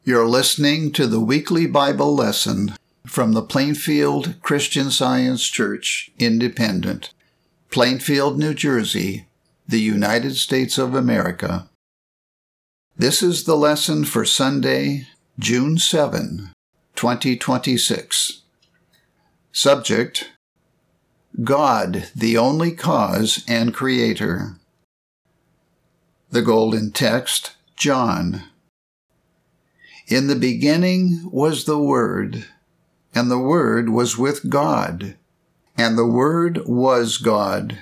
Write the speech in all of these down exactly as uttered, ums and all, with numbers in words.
You're listening to the weekly Bible lesson from the Plainfield Christian Science Church, Independent, Plainfield, New Jersey, the United States of America. This is the lesson for Sunday, June seventh, twenty twenty-six. Subject: God, the only cause and creator. The golden text, John. In the beginning was the Word, and the Word was with God, and the Word was God.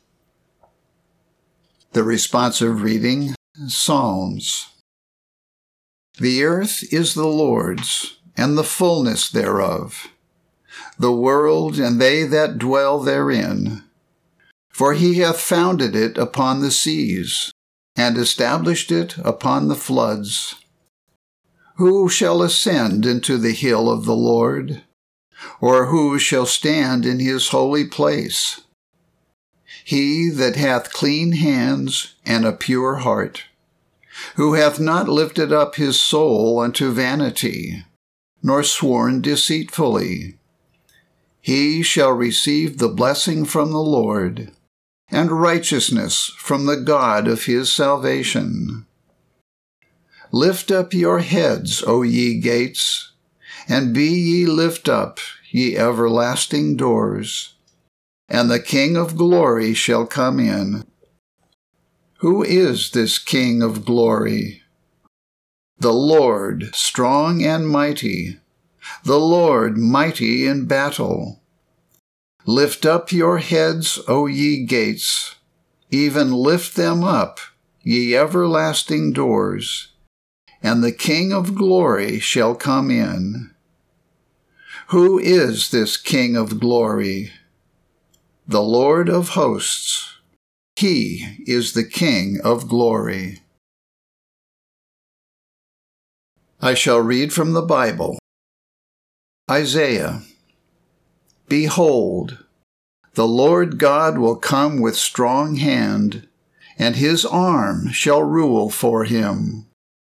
The responsive reading, Psalms. The earth is the Lord's, and the fullness thereof, the world and they that dwell therein. For he hath founded it upon the seas, and established it upon the floods. Who shall ascend into the hill of the Lord? Or who shall stand in his holy place? He that hath clean hands and a pure heart, who hath not lifted up his soul unto vanity, nor sworn deceitfully. He shall receive the blessing from the Lord, and righteousness from the God of his salvation. Lift up your heads, O ye gates, and be ye lift up, ye everlasting doors, and the King of glory shall come in. Who is this King of glory? The Lord strong and mighty, the Lord mighty in battle. Lift up your heads, O ye gates, even lift them up, ye everlasting doors, and the King of glory shall come in. Who is this King of glory? The Lord of hosts. He is the King of glory. I shall read from the Bible. Isaiah. Behold, the Lord God will come with strong hand, and his arm shall rule for him.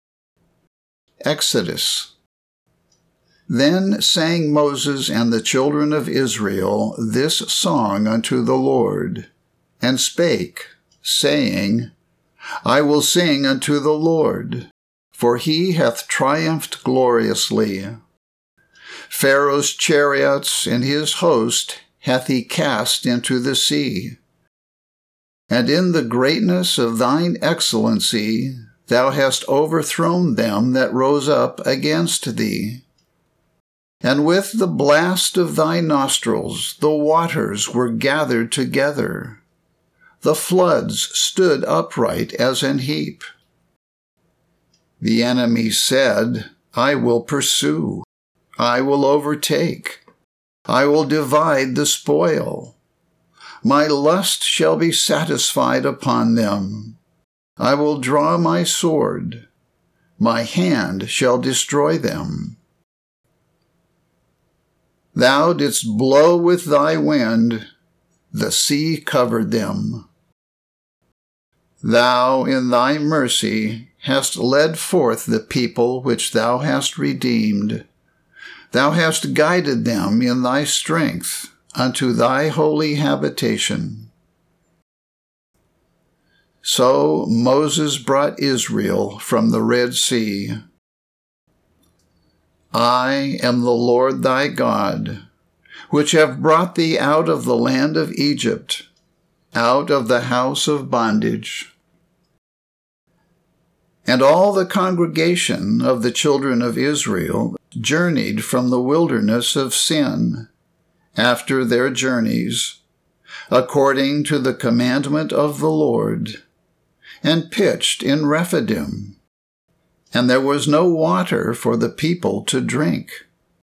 Exodus. Then sang Moses and the children of Israel this song unto the Lord, and spake, saying, I will sing unto the Lord, for he hath triumphed gloriously. Pharaoh's chariots and his host hath he cast into the sea. And in the greatness of thine excellency thou hast overthrown them that rose up against thee. And with the blast of thy nostrils the waters were gathered together. The floods stood upright as an heap. The enemy said, I will pursue, I will overtake, I will divide the spoil. My lust shall be satisfied upon them. I will draw my sword, my hand shall destroy them. Thou didst blow with thy wind, the sea covered them. Thou in thy mercy hast led forth the people which thou hast redeemed. Thou hast guided them in thy strength unto thy holy habitation. So Moses brought Israel from the Red Sea. I am the Lord thy God, which have brought thee out of the land of Egypt, out of the house of bondage. And all the congregation of the children of Israel journeyed from the wilderness of Sin, after their journeys, according to the commandment of the Lord, and pitched in Rephidim, and there was no water for the people to drink.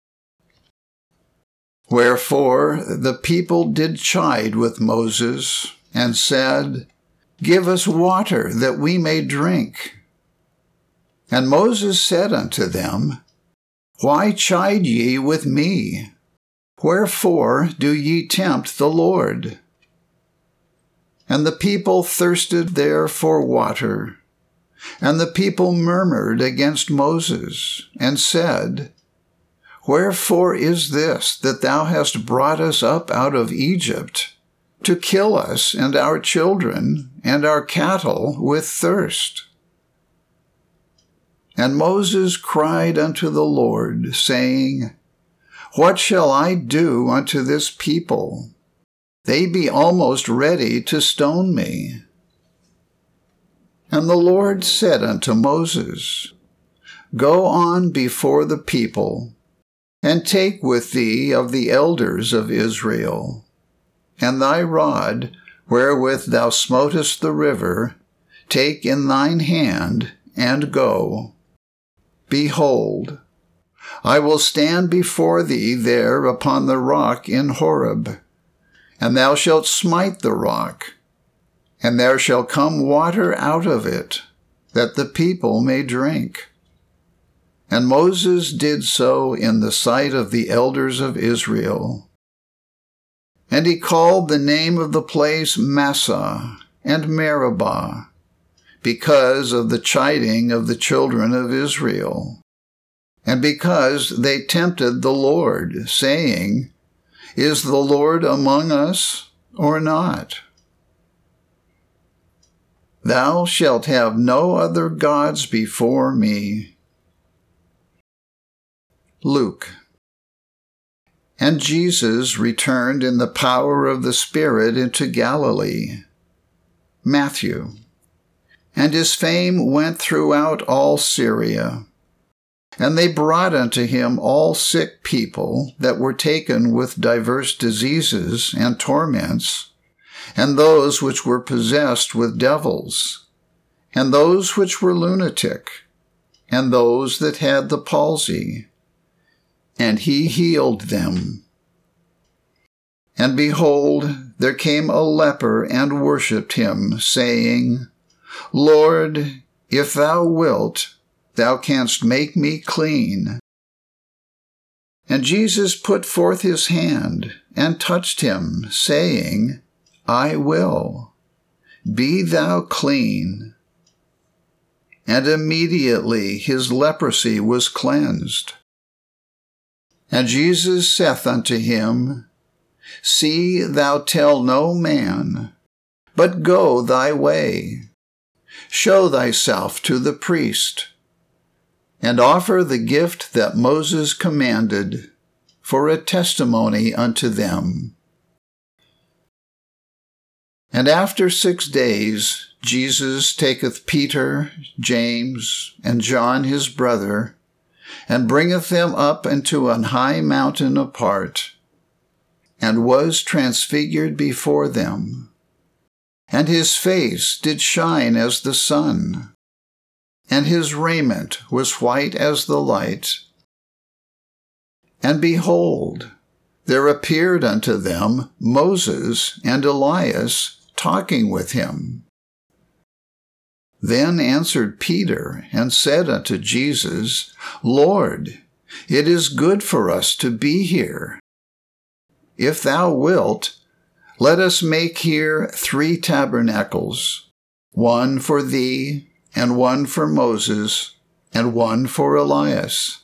Wherefore the people did chide with Moses, and said, Give us water, that we may drink. And Moses said unto them, Why chide ye with me? Wherefore do ye tempt the Lord? And the people thirsted there for water. And the people murmured against Moses, and said, Wherefore is this that thou hast brought us up out of Egypt, to kill us and our children and our cattle with thirst? And Moses cried unto the Lord, saying, What shall I do unto this people? They be almost ready to stone me. And the Lord said unto Moses, Go on before the people, and take with thee of the elders of Israel, and thy rod, wherewith thou smotest the river, take in thine hand, and go. Behold, I will stand before thee there upon the rock in Horeb, and thou shalt smite the rock, and there shall come water out of it, that the people may drink. And Moses did so in the sight of the elders of Israel. And he called the name of the place Massah and Meribah, because of the chiding of the children of Israel, and because they tempted the Lord, saying, Is the Lord among us or not? Thou shalt have no other gods before me. Luke. And Jesus returned in the power of the Spirit into Galilee. Matthew. And his fame went throughout all Syria. And they brought unto him all sick people that were taken with divers diseases and torments, and those which were possessed with devils, and those which were lunatic, and those that had the palsy. And he healed them. And behold, there came a leper and worshipped him, saying, Lord, if thou wilt, thou canst make me clean. And Jesus put forth his hand and touched him, saying, I will. Be thou clean. And immediately his leprosy was cleansed. And Jesus saith unto him, See thou tell no man, but go thy way. Show thyself to the priest, and offer the gift that Moses commanded, for a testimony unto them. And after six days Jesus taketh Peter, James, and John his brother, and bringeth them up into an high mountain apart, and was transfigured before them. And his face did shine as the sun, and his raiment was white as the light. And behold, there appeared unto them Moses and Elias talking with him. Then answered Peter and said unto Jesus, Lord, it is good for us to be here. If thou wilt, let us make here three tabernacles, one for thee, and one for Moses, and one for Elias.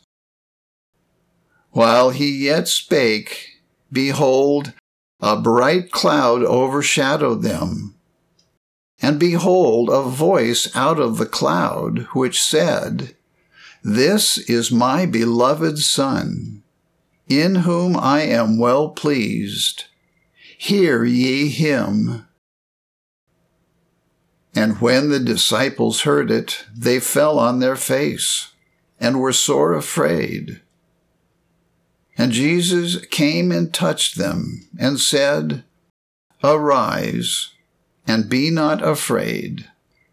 While he yet spake, behold, a bright cloud overshadowed them. And behold, a voice out of the cloud, which said, This is my beloved Son, in whom I am well pleased. Hear ye him. And when the disciples heard it, they fell on their face, and were sore afraid. And Jesus came and touched them, and said, Arise, and be not afraid.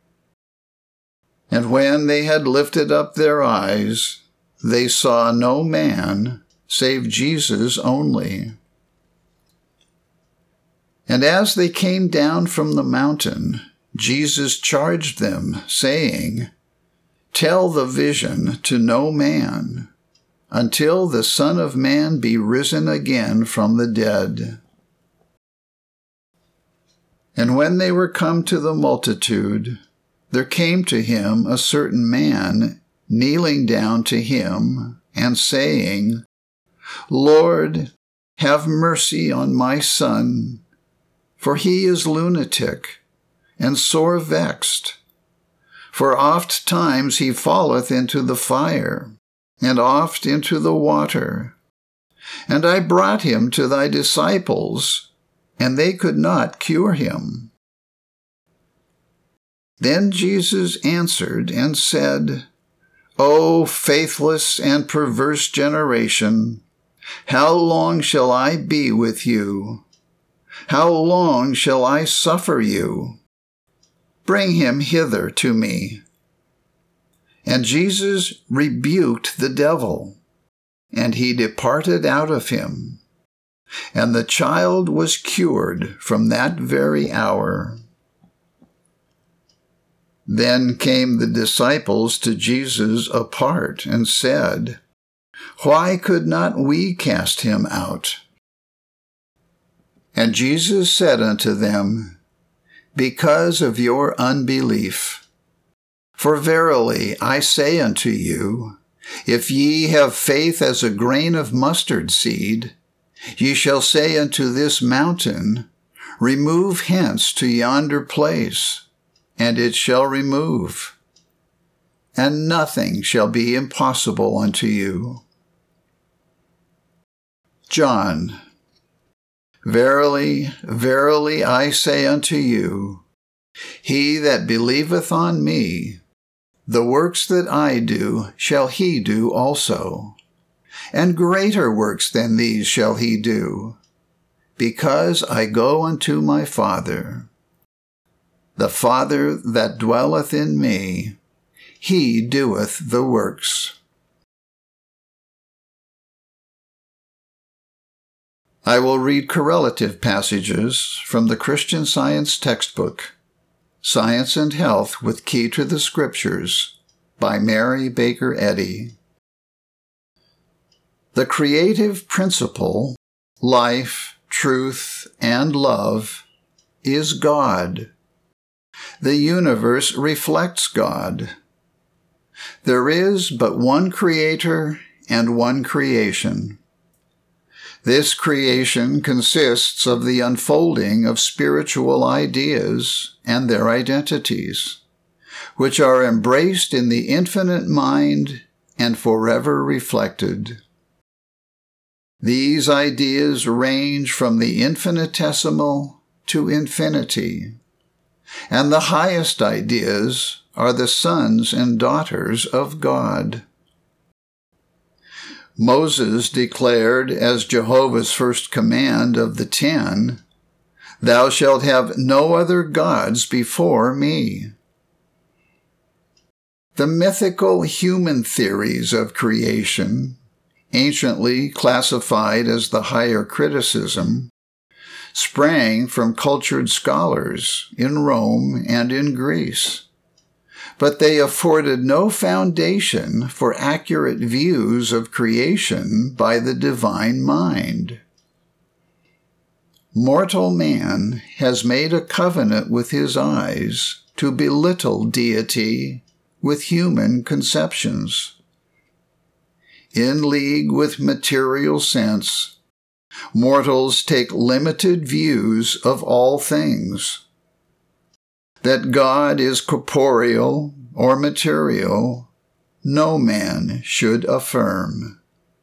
And when they had lifted up their eyes, they saw no man, save Jesus only. And as they came down from the mountain, Jesus charged them, saying, Tell the vision to no man, until the Son of Man be risen again from the dead. And when they were come to the multitude, there came to him a certain man, kneeling down to him and saying, Lord, have mercy on my son, for he is lunatic and sore vexed. For oft times he falleth into the fire, and oft into the water. And I brought him to thy disciples, and they could not cure him. Then Jesus answered and said, O faithless and perverse generation, how long shall I be with you? How long shall I suffer you? Bring him hither to me. And Jesus rebuked the devil, and he departed out of him. And the child was cured from that very hour. Then came the disciples to Jesus apart and said, Why could not we cast him out? And Jesus said unto them, Because of your unbelief. For verily I say unto you, if ye have faith as a grain of mustard seed, ye shall say unto this mountain, Remove hence to yonder place, and it shall remove, and nothing shall be impossible unto you. John. Verily, verily, I say unto you, he that believeth on me, the works that I do shall he do also, and greater works than these shall he do, because I go unto my Father. The Father that dwelleth in me, he doeth the works. I will read correlative passages from the Christian Science textbook, Science and Health with Key to the Scriptures, by Mary Baker Eddy. The creative principle, life, truth, and love, is God. The universe reflects God. There is but one Creator and one creation. This creation consists of the unfolding of spiritual ideas and their identities, which are embraced in the infinite mind and forever reflected. These ideas range from the infinitesimal to infinity, and the highest ideas are the sons and daughters of God. Moses declared as Jehovah's first command of the ten, Thou shalt have no other gods before me. The mythical human theories of creation, anciently classified as the higher criticism, sprang from cultured scholars in Rome and in Greece, but they afforded no foundation for accurate views of creation by the divine mind. Mortal man has made a covenant with his eyes to belittle deity with human conceptions. In league with material sense, mortals take limited views of all things. That God is corporeal or material, no man should affirm.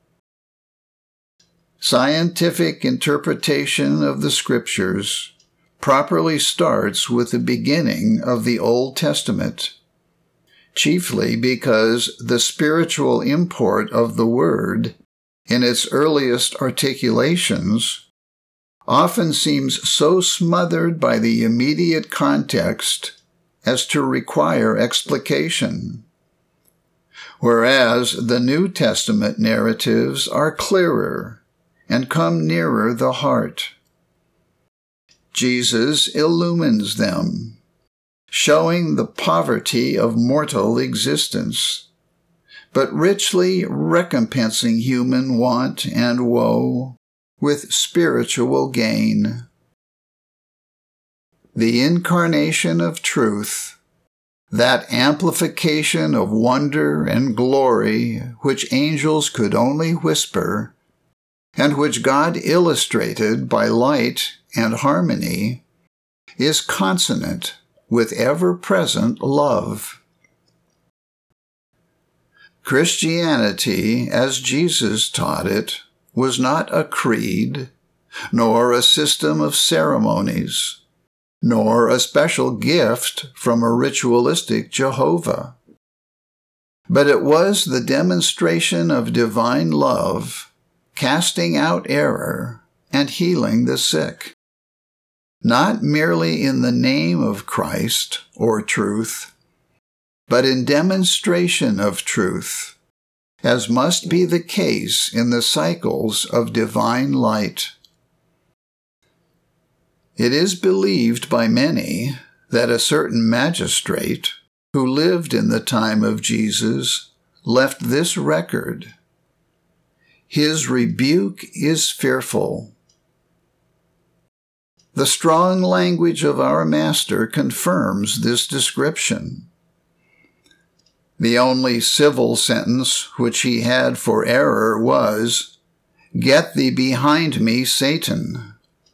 Scientific interpretation of the Scriptures properly starts with the beginning of the Old Testament, chiefly because the spiritual import of the Word, in its earliest articulations, often seems so smothered by the immediate context as to require explication, whereas the New Testament narratives are clearer and come nearer the heart. Jesus illumines them, showing the poverty of mortal existence, but richly recompensing human want and woe with spiritual gain. The incarnation of truth, that amplification of wonder and glory which angels could only whisper, and which God illustrated by light and harmony, is consonant with ever-present love. Christianity, as Jesus taught it, was not a creed, nor a system of ceremonies, nor a special gift from a ritualistic Jehovah. But it was the demonstration of divine love, casting out error and healing the sick, not merely in the name of Christ or truth, but in demonstration of truth, as must be the case in the cycles of divine light. It is believed by many that a certain magistrate who lived in the time of Jesus left this record. His rebuke is fearful. The strong language of our Master confirms this description. The only civil sentence which he had for error was, "Get thee behind me, Satan."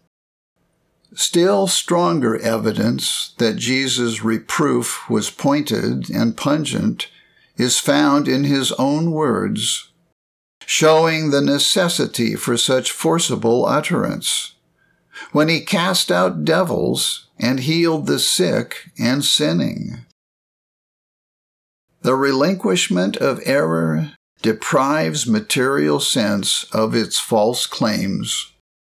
Still stronger evidence that Jesus' reproof was pointed and pungent is found in his own words, showing the necessity for such forcible utterance, when he cast out devils and healed the sick and sinning. The relinquishment of error deprives material sense of its false claims.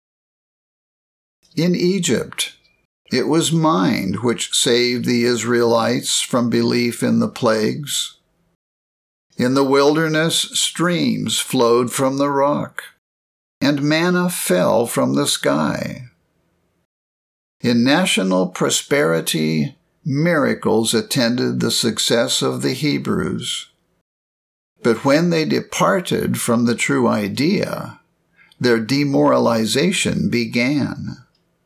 In Egypt, it was mind which saved the Israelites from belief in the plagues. In the wilderness, streams flowed from the rock, and manna fell from the sky. In national prosperity, miracles attended the success of the Hebrews. But when they departed from the true idea, their demoralization began.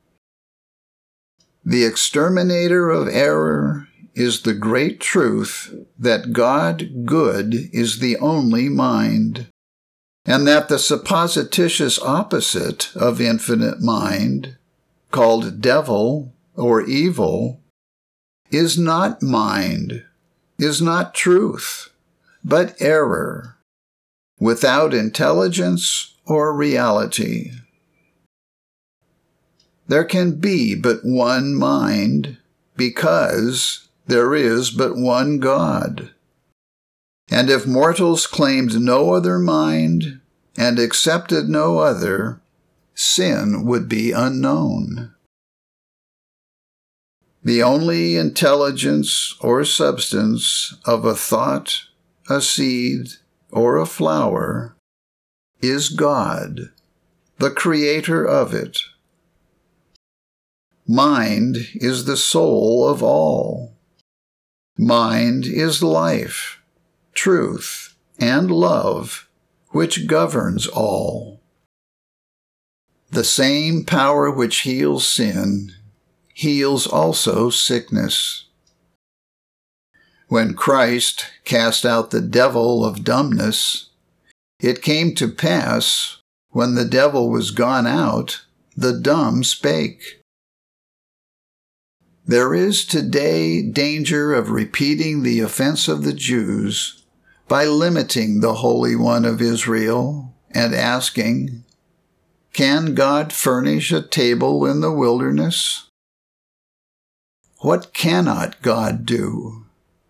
The exterminator of error is the great truth that God good is the only mind, and that the supposititious opposite of infinite mind, called devil or evil, is not mind, is not truth, but error, without intelligence or reality. There can be but one mind, because there is but one God. And if mortals claimed no other mind and accepted no other, sin would be unknown. The only intelligence or substance of a thought, a seed, or a flower is God, the creator of it. Mind is the soul of all. Mind is life, truth, and love, which governs all. The same power which heals sin heals also sickness. When Christ cast out the devil of dumbness, it came to pass, when the devil was gone out, the dumb spake. There is today danger of repeating the offense of the Jews by limiting the Holy One of Israel and asking, "Can God furnish a table in the wilderness?" What cannot God do?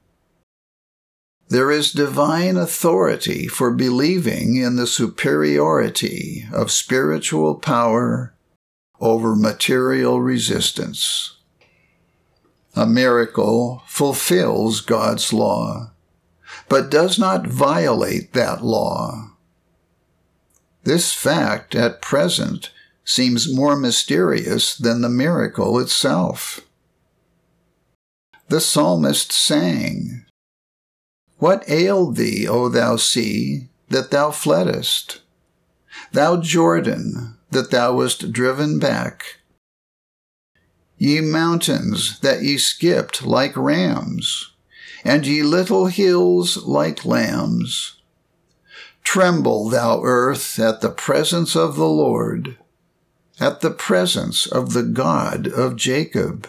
There is divine authority for believing in the superiority of spiritual power over material resistance. A miracle fulfills God's law, but does not violate that law. This fact at present seems more mysterious than the miracle itself. The psalmist sang, "What ailed thee, O thou sea, that thou fleddest? Thou Jordan, that thou wast driven back? Ye mountains, that ye skipped like rams, and ye little hills like lambs. Tremble, thou earth, at the presence of the Lord, at the presence of the God of Jacob.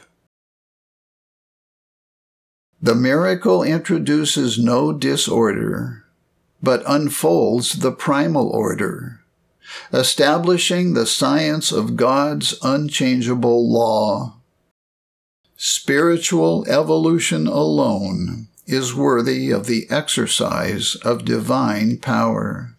The miracle introduces no disorder, but unfolds the primal order, establishing the science of God's unchangeable law. Spiritual evolution alone is worthy of the exercise of divine power.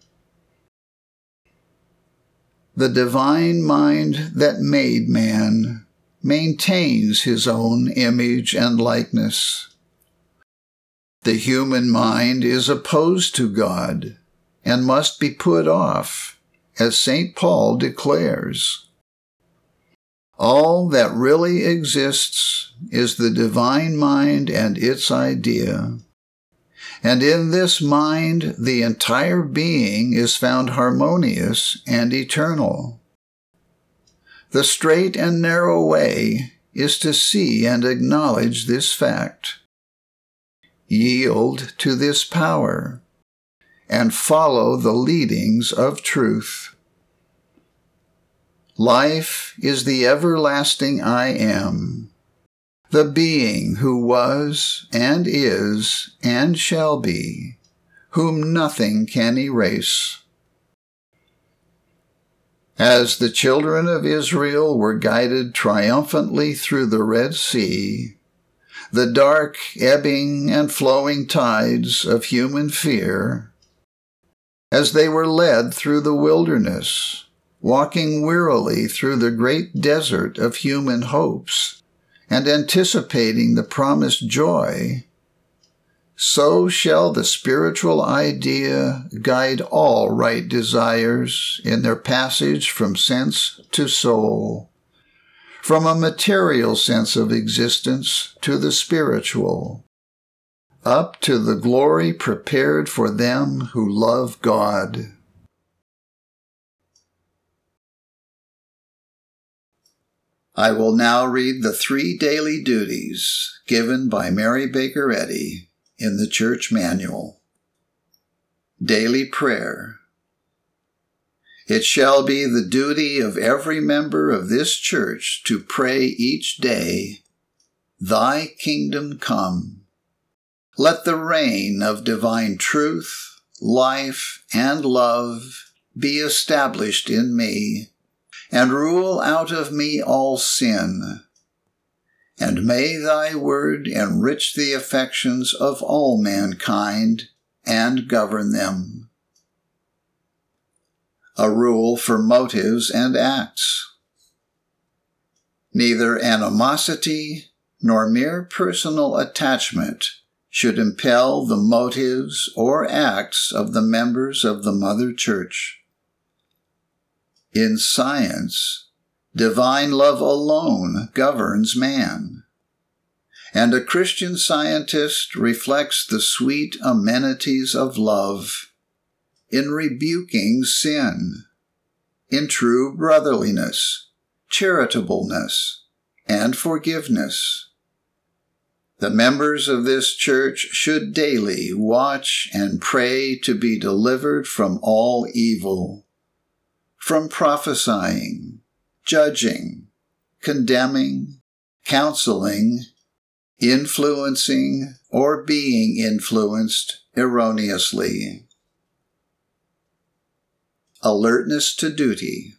The divine mind that made man maintains his own image and likeness. The human mind is opposed to God and must be put off, as Saint Paul declares. All that really exists is the divine mind and its idea, and in this mind the entire being is found harmonious and eternal. The straight and narrow way is to see and acknowledge this fact, yield to this power, and follow the leadings of truth. Life is the everlasting I Am, the being who was and is and shall be, whom nothing can erase. As the children of Israel were guided triumphantly through the Red Sea, the dark, ebbing, and flowing tides of human fear, as they were led through the wilderness, walking wearily through the great desert of human hopes, and anticipating the promised joy, so shall the spiritual idea guide all right desires in their passage from sense to soul, from a material sense of existence to the spiritual, up to the glory prepared for them who love God. I will now read the three daily duties given by Mary Baker Eddy in the Church Manual. Daily Prayer. It shall be the duty of every member of this church to pray each day, Thy kingdom come. Let the reign of divine truth, life, and love be established in me, and rule out of me all sin. And may thy word enrich the affections of all mankind and govern them. A rule for motives and acts. Neither animosity nor mere personal attachment should impel the motives or acts of the members of the Mother Church. In science, divine love alone governs man, and a Christian scientist reflects the sweet amenities of love in rebuking sin, in true brotherliness, charitableness, and forgiveness. The members of this church should daily watch and pray to be delivered from all evil, from prophesying, judging, condemning, counseling, influencing, or being influenced erroneously. Alertness to duty.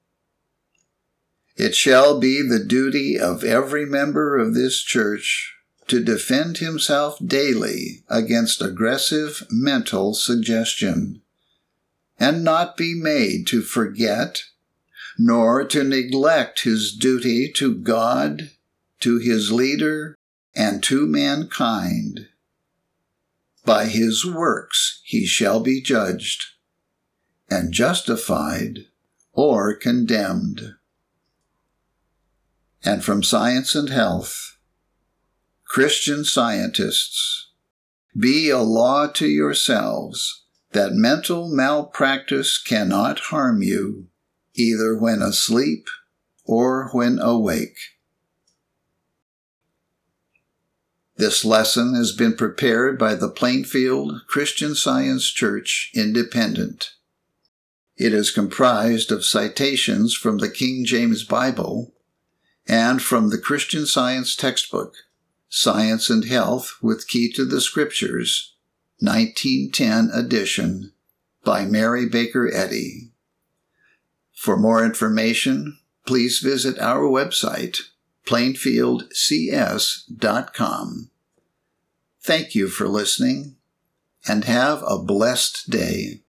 It shall be the duty of every member of this church to defend himself daily against aggressive mental suggestion, and not be made to forget, nor to neglect his duty to God, to his leader, and to mankind. By his works he shall be judged, and justified or condemned. And from Science and Health, Christian scientists, be a law to yourselves that mental malpractice cannot harm you, either when asleep or when awake. This lesson has been prepared by the Plainfield Christian Science Church Independent. It is comprised of citations from the King James Bible and from the Christian Science textbook, Science and Health with Key to the Scriptures, nineteen ten edition, by Mary Baker Eddy. For more information, please visit our website, plainfield c s dot com. Thank you for listening, and have a blessed day.